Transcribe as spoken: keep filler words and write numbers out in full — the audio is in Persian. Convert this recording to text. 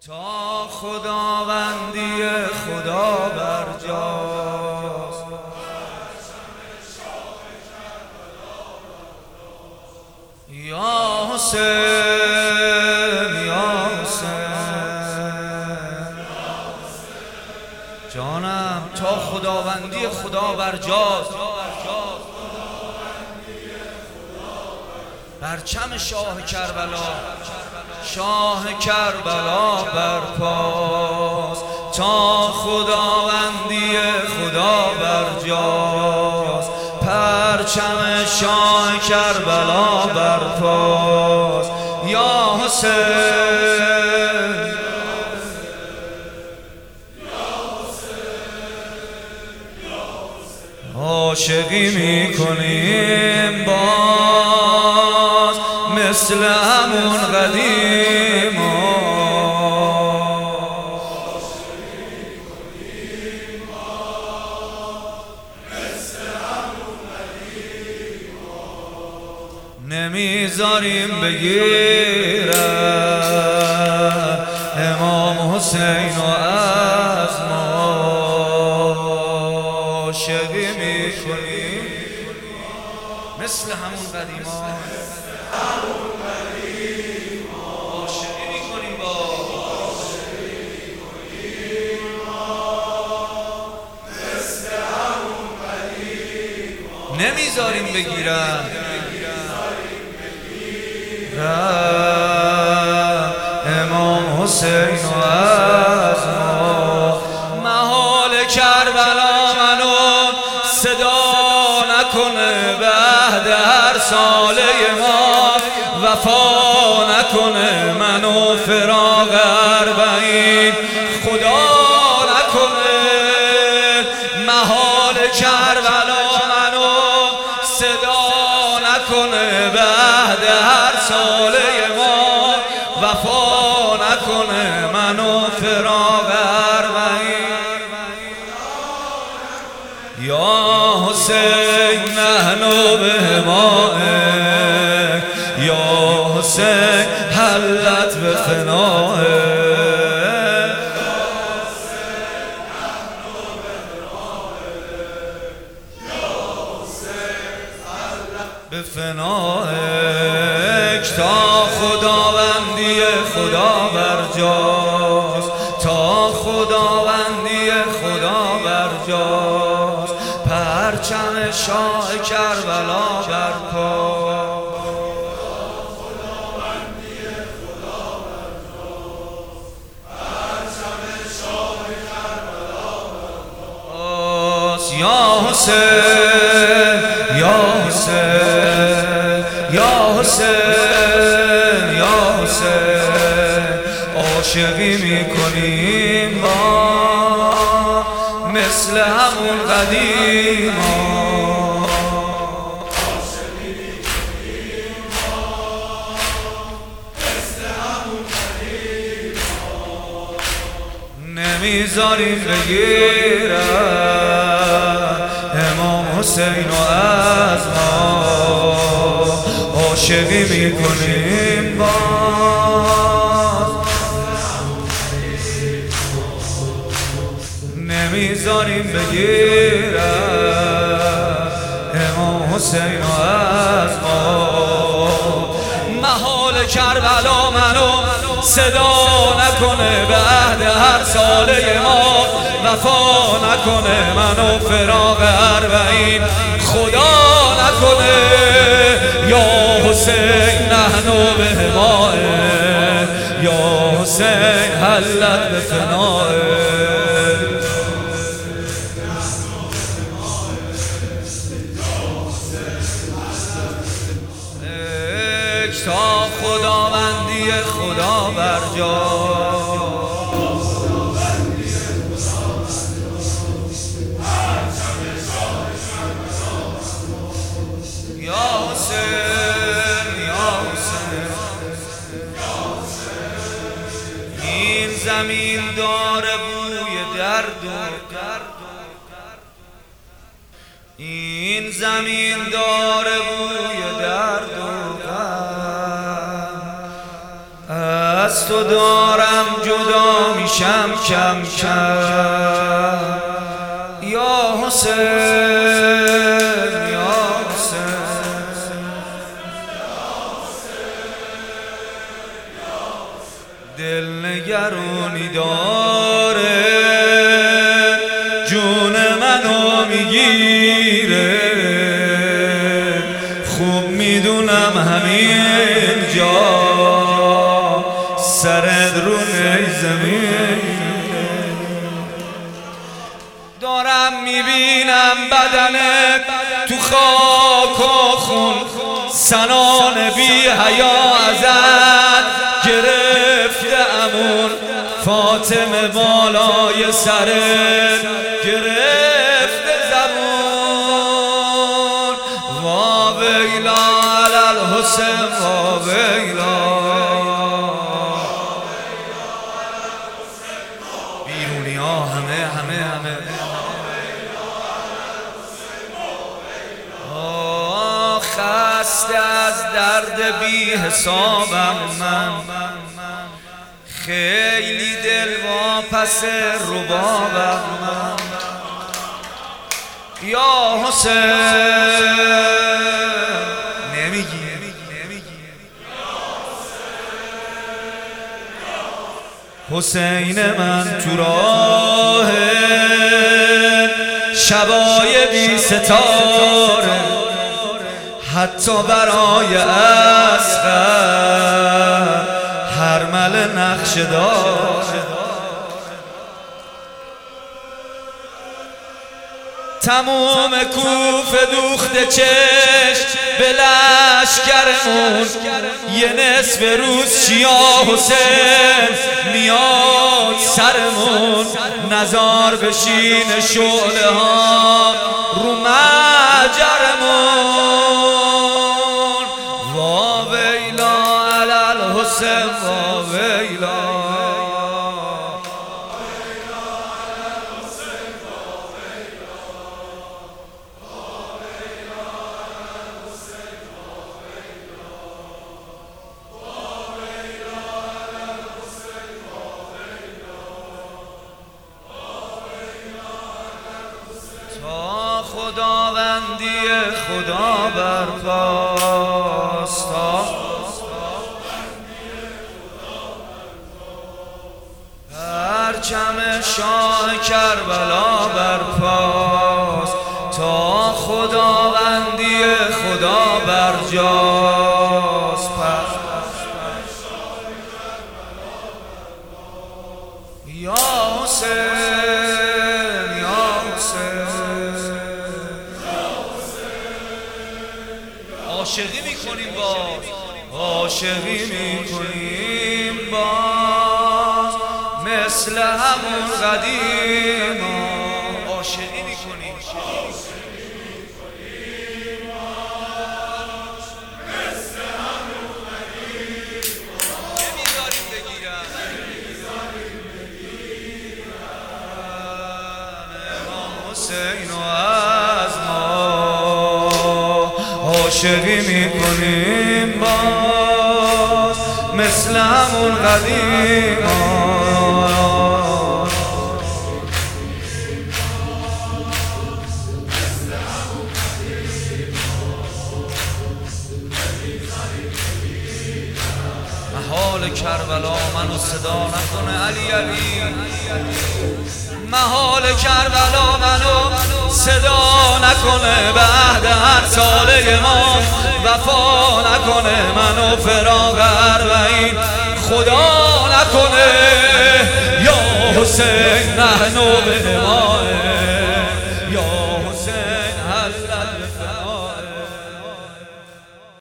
تا خداوندی خدا برجاست. یا حسین یا حسین جانم، تا خداوندی خدا برجاست. پرچم شاه کربلا شاه کربلا برپاست. تا خداوندی خدا برجاست. پرچم شاه کربلا برپاست. یا حسین عاشقی میکنیم باز مثل همون قدیما. نمیذاریم بگیرن امام حسین و از ما. عاشقی میکنیم مثل همون قدیما. عاشقی میکنیم با مثل همون قدیما. نمیذاریم بگیرن امام حسین و از ما. محال کربلا منو صدا نکنه بعد هر ساله ما. وفا نکنه منو فراق اربعین خدا نکنه. محال کربلا منو صدا نکنه بعد هر ساله ما. وفا نکنه منو فراق اربعین. یا حسین نحنو به مائک. یا حسین حلت به فنائک. به فنائک تا خداوندی خدا برجاست. تا خداوندی خدا برجاست. پرچم شاه کربلا برپاست. یا حسین یا حسین یا حسین یا حسین عاشقی میکنیم با مثل همون قدیما. نمیذاریم بگیرن امام حسین و از ما. عاشقی میکنیم باز نمیذاریم بگیرن امام حسین و از ما. محال کربلا منو صدا نکنه بعد هر ساله ما. وفا نکنه منو فراق اربعین خدا نکنه. یا حسین نحنو به مائک. یا حسین حلت به فنائک. تا خداوندی خدا برجاست. یا حسین یا حسین این زمین داره بوی درد و این زمین داره بوی درد و غم. از تو دارم جدا میشم کم کم یا حسین یا حسین دل نگرانی داره جون منو میگیره خوب میدونم همین جا سرت رو زمین دارم میبینم بدنت تو خاک و خون سنان بی حیا ازت گرفته امون فاطمه بالای سرت گرفته زبون وا ویلا علی الحسین وا ویلا بیرونی ها همه همه همه آه خسته از درد بی حسابم من خیلی دل واپس ربابم من یا حسین نمیگی حسین من تو راه شبای بی ستاره حتی برای اصغر هرمل نقش داره تموم کوفه دوخته چشم به لشکرمون یه نصف روز شیا حسین میاد سرمون نزار بشین شعله ها رو مجرمون وا ویلا علی الحسین وا ویلا خداوندی خدا برپاست پرچم شاه کربلا برپاست تا خداوندی خدا برجاست یا حسین یا حسین عاشقی میکنیم باز عاشقی میکنیم باز مثل همون قدیم عاشقی میکنیم مثل همون قدیم نمیذاریم بگیرن امام حسین و از ما عاشقی میکنیم باز مثل همون قدیم محال کربلا منو صدا نکنه علی علی محال کربلا منو صدا نکنه به عهد هر ساله ما وفا نکنه منو فراق اربعین خدا نکنه یا حسین نحنو به